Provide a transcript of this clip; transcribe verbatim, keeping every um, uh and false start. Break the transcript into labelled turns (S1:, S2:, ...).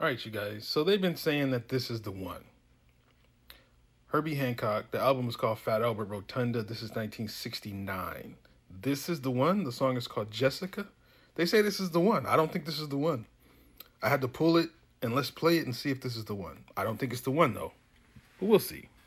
S1: All right, you guys. So they've been saying that this is the one. Herbie Hancock. The album is called Fat Albert Rotunda. This is nineteen sixty-nine. This is the one. The song is called Jessica. They say this is the one. I don't think this is the one. I had to pull it and let's play it and see if this is the one. I don't think it's the one though. But we'll see.